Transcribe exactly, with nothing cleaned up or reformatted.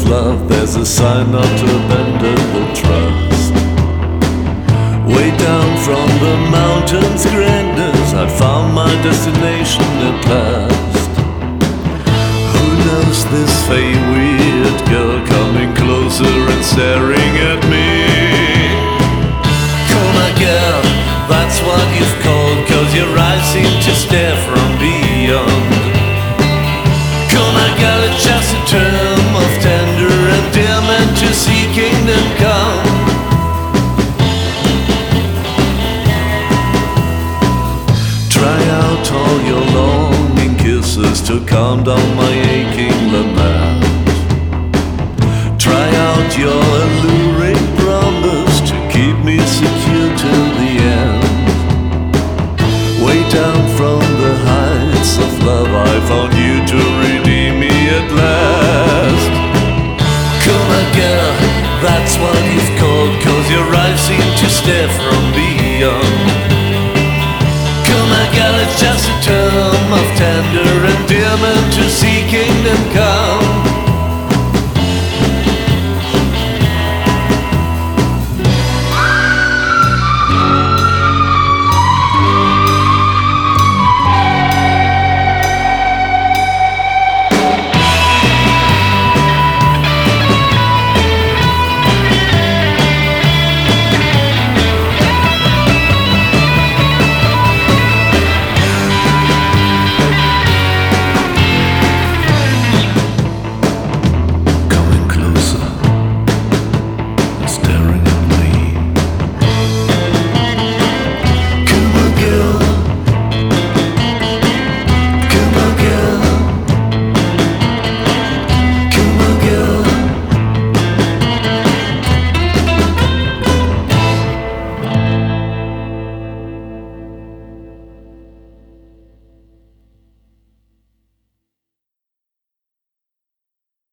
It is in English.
love, there's a sign not to abandon the trust. Way down from the mountain's grandness, I found my destination at last. Who knows this fey weird girl coming closer and staring at me? Come on girl, that's what you've called, cause your eyes seem to stare from beyond. Come on girl, it's just a term of tender endearment to see kingdom come. Try out all your longing kisses to calm down my aching lament. Try out your alluring promise to keep me secure till the end. Way down from the heights of love, I found you to redeem me at last. Come on girl, that's what you've called, cause your eyes seem to stare from